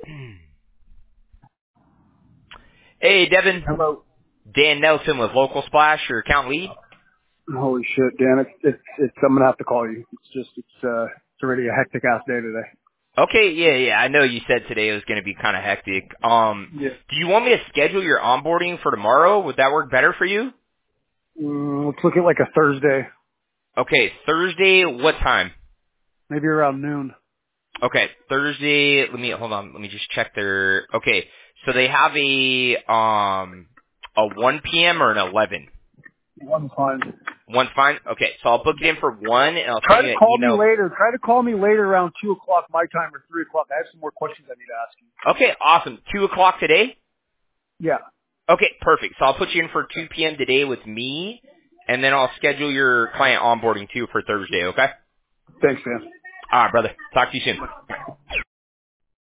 Hey, Devin. Hello. Dan Nelson with Local Splash, your account lead. Holy shit, Dan! It's I'm gonna have to call you. It's already a hectic ass day today. Okay, yeah. I know you said today it was going to be kind of hectic. Yeah. Do you want me to schedule your onboarding for tomorrow? Would that work better for you? Let's look at like a Thursday, Okay, Thursday, what time? maybe around noon. Okay, Thursday, hold on, let me just check their, okay, so they have a 1 p.m. or an 11? One's fine. One's fine? Okay, so I'll book it in for 1, and I'll Try send to you an call me email. later. Try to call me later around 2 o'clock my time or 3 o'clock. I have some more questions I need to ask you. Okay, awesome. 2 o'clock today? Yeah. Okay, perfect. So I'll put you in for 2 p.m. today with me, and then I'll schedule your client onboarding too for Thursday, okay? Thanks, man. All right, brother. Talk to you soon.